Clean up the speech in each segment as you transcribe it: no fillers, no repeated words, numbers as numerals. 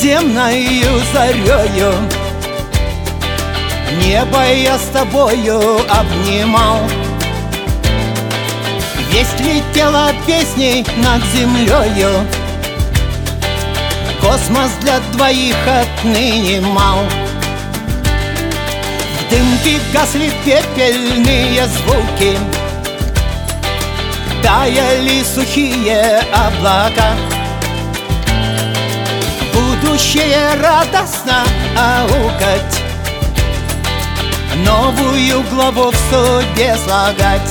средиземною зарею небо я с тобою обнимал. Весть летела песней над землею, космос для двоих отныне мал. В дымке гасли пепельные звуки, таяли сухие облака. Будущее радостно аукать, новую главу в судьбе слагать.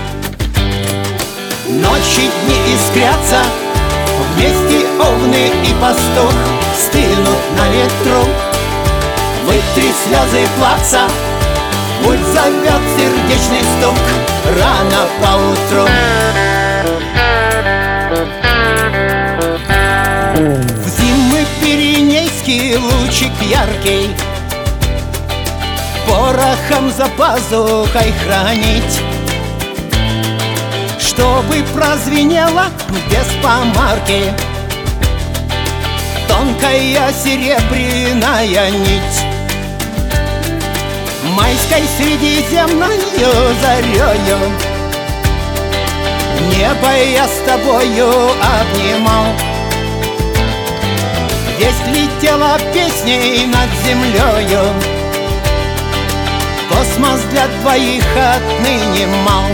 Ночи, дни искрятся, вместе овны и пастух стынут на ветру. Вытри слезы плаца, пульс зовет сердечный стук рано поутру. В зимы пиренейский лучик яркий порохом за пазухой хранить, чтобы прозвенела без помарки тонкая серебряная нить. Майской средиземною зарею небо я с тобою обнимал. Весть летела песней над землею, космос для двоих отныне мал.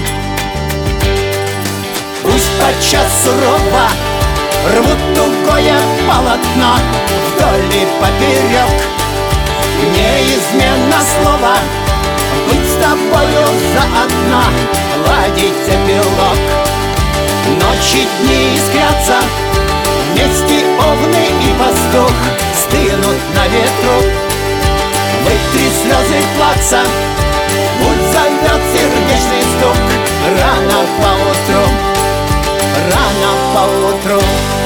Пусть подчас сурово рвут тугое полотно вдоль и поперек, неизменно слово быть с тобою заодно, ладить эпилог. Ночи, дни искрятся, вместе овны и пастух стынут на ветру. Вытри слезы плаца, пульс зовет сердечный стук рано поутру, рано поутру.